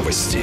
Новости.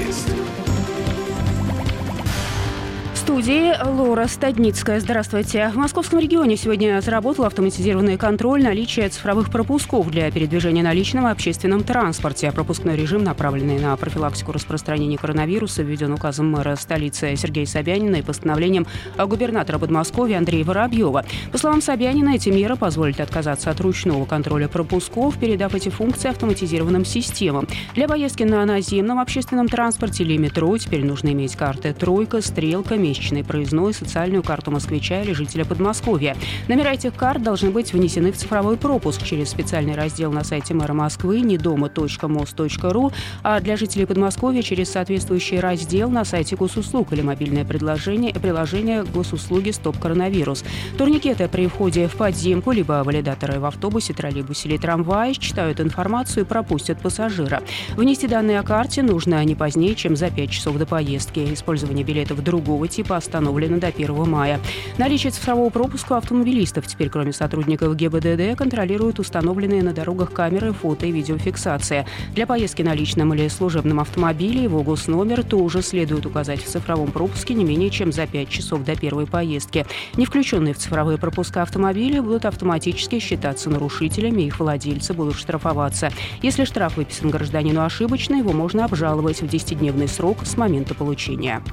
В студии Лора Стадницкая. Здравствуйте. В московском регионе сегодня заработал автоматизированный контроль наличия цифровых пропусков для передвижения наличного в общественном транспорте. Пропускной режим, направленный на профилактику распространения коронавируса, введен указом мэра столицы Сергея Собянина и постановлением губернатора Подмосковья Андрея Воробьева. По словам Собянина, эти меры позволят отказаться от ручного контроля пропусков, передав эти функции автоматизированным системам. Для поездки на наземном общественном транспорте или метро теперь нужно иметь карты «Тройка», «Стрелка», месячный проездной, социальную карту москвича или жителя Подмосковья. Номера этих карт должны быть внесены в цифровой пропуск через специальный раздел на сайте мэра Москвы недома.мост.ру, а для жителей Подмосковья через соответствующий раздел на сайте госуслуг или мобильное приложение госуслуги «Стоп-коронавирус». Турникеты при входе в подземку, либо валидаторы в автобусе, троллейбусе или трамвае считают информацию и пропустят пассажира. Внести данные о карте нужно не позднее, чем за 5 часов до поездки. Использование билетов другого типа остановлено до 1 мая. Наличие цифрового пропуска автомобилистов теперь, кроме сотрудников ГИБДД, контролируют установленные на дорогах камеры фото- и видеофиксация. Для поездки на личном или служебном автомобиле его госномер тоже следует указать в цифровом пропуске не менее чем за 5 часов до первой поездки. Не включенные в цифровые пропуска автомобили будут автоматически считаться нарушителями, их владельцы будут штрафоваться. Если штраф выписан гражданину ошибочно, его можно обжаловать в 10-дневный срок с момента получения.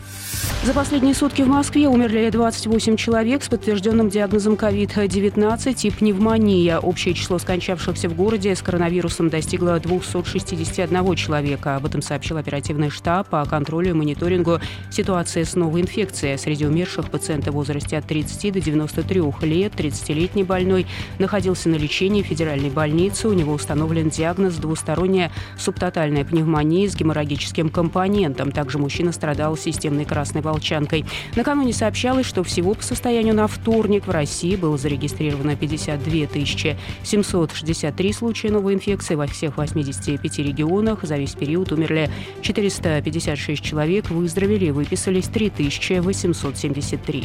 За последние сутки в Москве умерли 28 человек с подтвержденным диагнозом COVID-19 и пневмония. Общее число скончавшихся в городе с коронавирусом достигло 261 человека. Об этом сообщил оперативный штаб по контролю и мониторингу ситуации с новой инфекцией. Среди умерших пациенты в возрасте от 30 до 93 лет. 30-летний больной находился на лечении в федеральной больнице. У него установлен диагноз двусторонняя субтотальная пневмония с геморрагическим компонентом. Также мужчина страдал системной красной волчанкой. Накануне сообщалось, что всего по состоянию на вторник в России было зарегистрировано 52 763 случая новой инфекции во всех 85 регионах. За весь период умерли 456 человек, выздоровели и выписались 3873.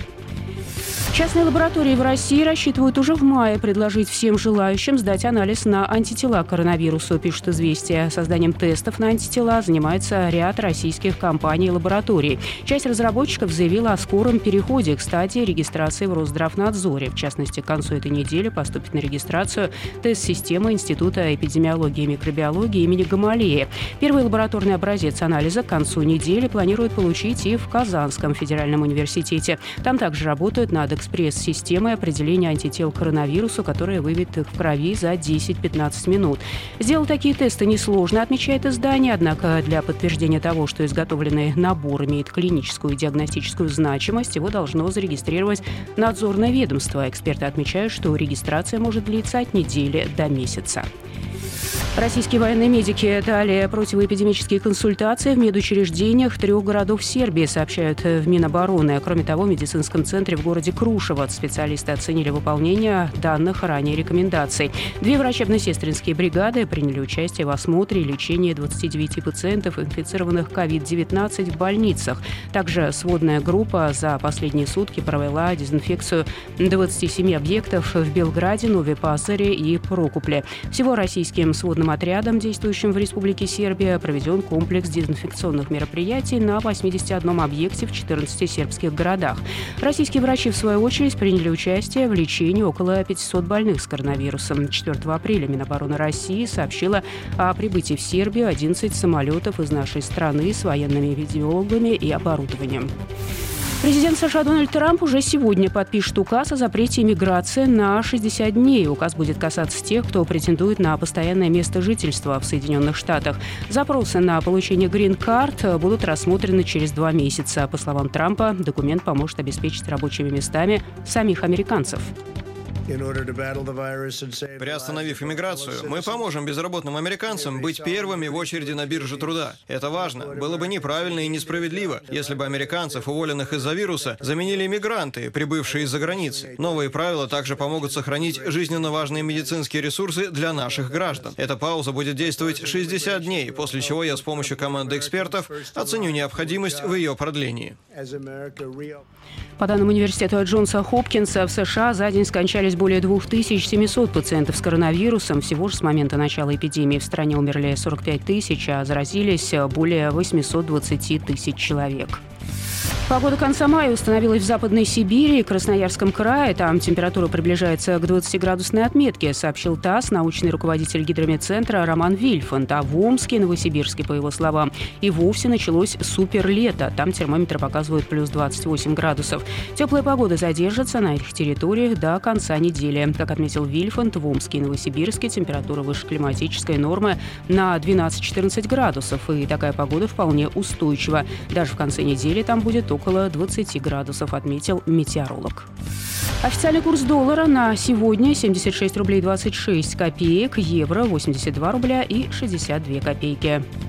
Частные лаборатории в России рассчитывают уже в мае предложить всем желающим сдать анализ на антитела к коронавирусу, пишет «Известия». Созданием тестов на антитела занимается ряд российских компаний и лабораторий. Часть разработчиков заявила о скором переходе к стадии регистрации в Росздравнадзоре. В частности, к концу этой недели поступит на регистрацию тест-система Института эпидемиологии и микробиологии имени Гамалеи. Первый лабораторный образец анализа к концу недели планируют получить и в Казанском федеральном университете. Там также работают над экспресс-системой определения антител к коронавирусу, которая выявит их в крови за 10-15 минут. Сделать такие тесты несложно, отмечает издание, однако для подтверждения того, что изготовленный набор имеет клиническую и диагностическую значимость, его должно зарегистрировать надзорное ведомство. Эксперты отмечают, что регистрация может длиться от недели до месяца. Российские военные медики дали противоэпидемические консультации в медучреждениях 3 городов Сербии, сообщают в Минобороны. Кроме того, в медицинском центре в городе Крушево специалисты оценили выполнение данных ранее рекомендаций. 2 врачебно-сестринские бригады приняли участие в осмотре и лечении 29 пациентов, инфицированных COVID-19 в больницах. Также сводная группа за последние сутки провела дезинфекцию 27 объектов в Белграде, Нове Пазаре и Прокупле. Всего российским сводным отрядом, действующим в Республике Сербия, проведен комплекс дезинфекционных мероприятий на 81 объекте в 14 сербских городах. Российские врачи, в свою очередь, приняли участие в лечении около 500 больных с коронавирусом. 4 апреля Минобороны России сообщила о прибытии в Сербию 11 самолетов из нашей страны с военными эпидемиологами и оборудованием. Президент США Дональд Трамп уже сегодня подпишет указ о запрете иммиграции на 60 дней. Указ будет касаться тех, кто претендует на постоянное место жительства в Соединенных Штатах. Запросы на получение грин-карт будут рассмотрены через 2 месяца. По словам Трампа, документ поможет обеспечить рабочими местами самих американцев. Приостановив иммиграцию, мы поможем безработным американцам быть первыми в очереди на бирже труда. Это важно. Было бы неправильно и несправедливо, если бы американцев, уволенных из-за вируса, заменили иммигранты, прибывшие из-за границы. Новые правила также помогут сохранить жизненно важные медицинские ресурсы для наших граждан. Эта пауза будет действовать 60 дней, после чего я с помощью команды экспертов оценю необходимость в ее продлении. По данным университета Джонса Хопкинса, в США за день скончались скончалось более 2700 пациентов с коронавирусом. Всего же с момента начала эпидемии в стране умерли 45 тысяч, а заразились более 820 тысяч человек. Погода конца мая установилась в Западной Сибири и Красноярском крае. Там температура приближается к 20-градусной отметке, сообщил ТАСС научный руководитель гидрометцентра Роман Вильфанд. А в Омске и Новосибирске, по его словам, и вовсе началось суперлето. Там термометры показывают плюс 28 градусов. Теплая погода задержится на этих территориях до конца недели. Как отметил Вильфанд, в Омске и Новосибирске температура выше климатической нормы на 12-14 градусов. И такая погода вполне устойчива. Даже в конце недели там будет около 20 градусов, отметил метеоролог. Официальный курс доллара на сегодня 76 рублей 26 копеек, евро 82 рубля и 62 копейки.